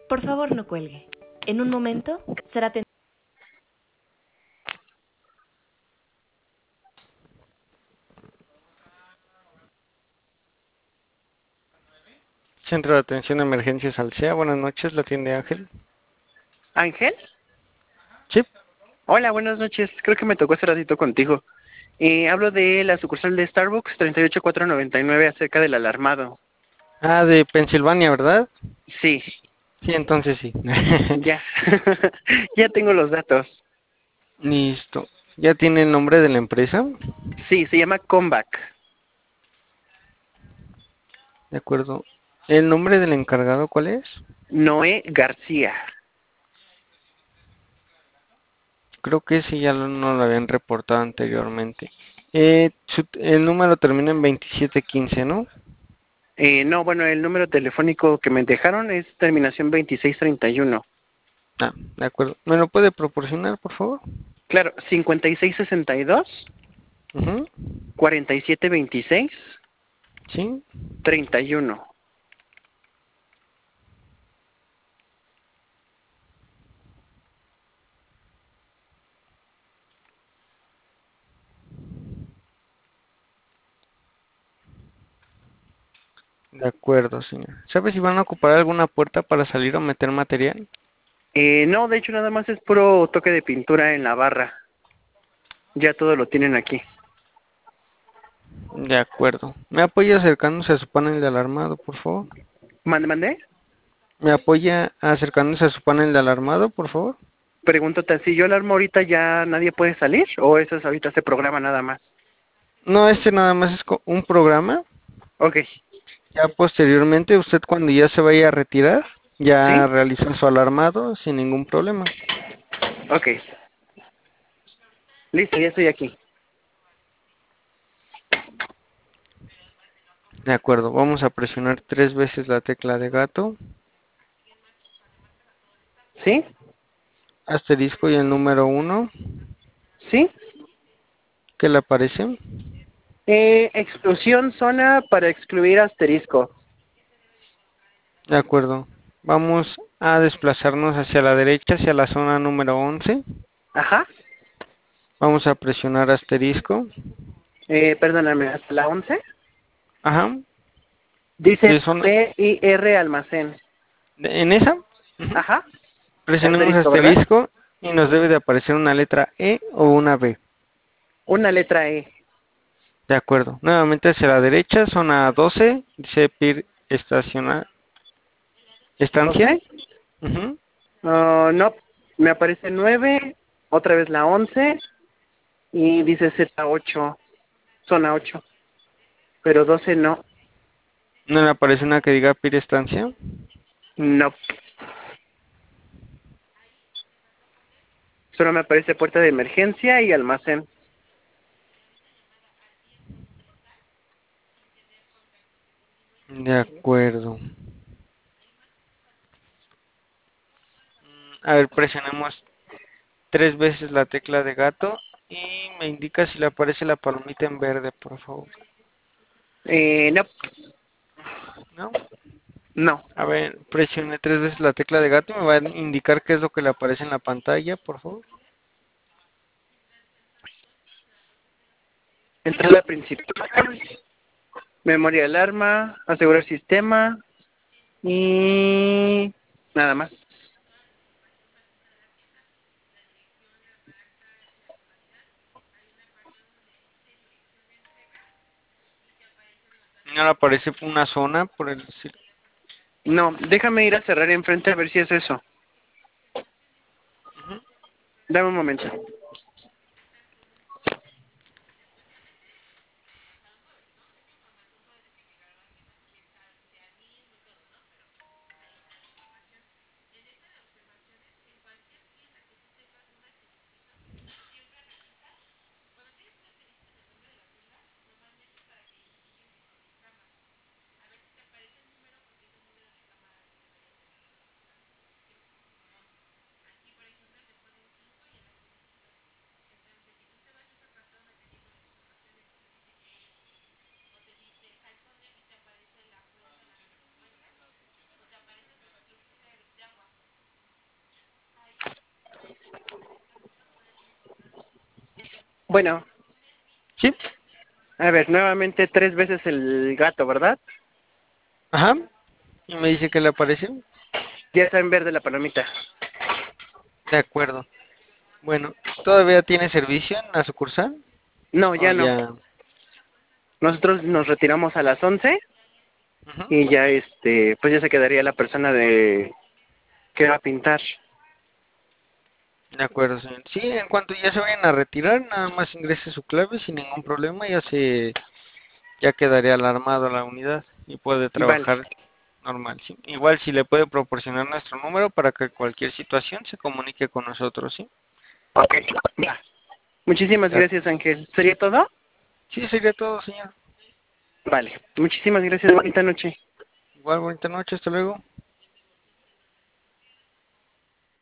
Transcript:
Por favor, no cuelgue. En un momento será atendido. Centro de Atención de Emergencias Alsea, buenas noches, la atiende Ángel. Ángel, Sí, hola, buenas noches. Creo que me tocó hace ratito contigo. Hablo de la sucursal de Starbucks 38499 acerca del alarmado. de Pensilvania, ¿verdad? Sí, Sí, entonces sí. ya. Ya tengo los datos. Listo. ¿Ya tiene el nombre de la empresa? Sí, se llama Comeback. De acuerdo. ¿El nombre del encargado cuál es? Noé García. Creo que sí, ya no lo habían reportado anteriormente. El número termina en 2715, ¿no? No, bueno, el número telefónico que me dejaron es terminación 2631. De acuerdo. ¿Me lo puede proporcionar, por favor? Claro, 5662 Ujú. 4726 Sí, 31. de acuerdo, señor. ¿Sabe si van a ocupar alguna puerta para salir o meter material? No, de hecho nada más es puro toque de pintura en la barra. Ya todo lo tienen aquí. De acuerdo. ¿Me apoya acercándose a su panel de alarmado, por favor? ¿Mande? ¿Me apoya acercándose a su panel de alarmado, por favor? Pregúntate, si yo alarmo ahorita ya nadie puede salir o eso es ahorita se programa nada más. No, este nada más es un programa. Ok, Ya posteriormente, usted cuando ya se vaya a retirar, ya ¿sí? realiza su alarmado sin ningún problema. Ok, listo, ya estoy aquí. De acuerdo, vamos a presionar 3 veces la tecla de gato, ¿Sí? asterisco y el número 1, ¿Sí? que le aparece. Exclusión zona para excluir asterisco. De acuerdo, vamos a desplazarnos hacia la derecha, hacia la zona número 11. Ajá. Vamos a presionar asterisco. Perdóname, ¿hasta la 11? Ajá, Dice de zona, PIR almacén. en esa, ujú, Ajá. presionemos Asterisco, ¿verdad? asterisco y nos debe de aparecer una letra E o una B. Una letra E. De acuerdo. Nuevamente hacia la derecha, zona 12, dice PIR estancia. ¿12? Ujú. No, me aparece 9, otra vez la 11 y dice Z8, zona 8, pero 12 no. No le aparece una que diga PIR estancia. No, solo me aparece puerta de emergencia y almacén. De acuerdo. A ver, presionemos 3 veces la tecla de gato y me indica si le aparece la palomita en verde, por favor. No, ¿No? no. A ver, presione 3 veces la tecla de gato y me va a indicar qué es lo que le aparece en la pantalla, por favor. Entrada principal, memoria alarma, asegurar sistema y nada más. No le aparece una zona por el decir. No, déjame ir a cerrar enfrente a ver si es eso. Ujú. Dame un momento. Bueno, ¿Sí? a ver, nuevamente 3 veces el gato, ¿verdad? Ajá. Y me dice que le apareció. Ya está en verde la palomita. De acuerdo. Bueno, ¿todavía tiene servicio en la sucursal? No, O ya no. ya. Nosotros nos retiramos a las 11 Ujú. y ya pues ya se quedaría la persona de que va a pintar. De acuerdo, señor. Sí, en cuanto ya se vayan a retirar, nada más ingrese su clave sin ningún problema, ya quedaría alarmado la unidad y puede Vale. trabajar normal, ¿sí? Igual si le puede proporcionar nuestro número para que cualquier situación se comunique con nosotros, ¿sí? Ok, va. Muchísimas De- gracias, Ángel. ¿Sería todo? Sí, sería todo, señor. Vale. Muchísimas gracias. Bonita noche. Igual, bonita noche, hasta luego.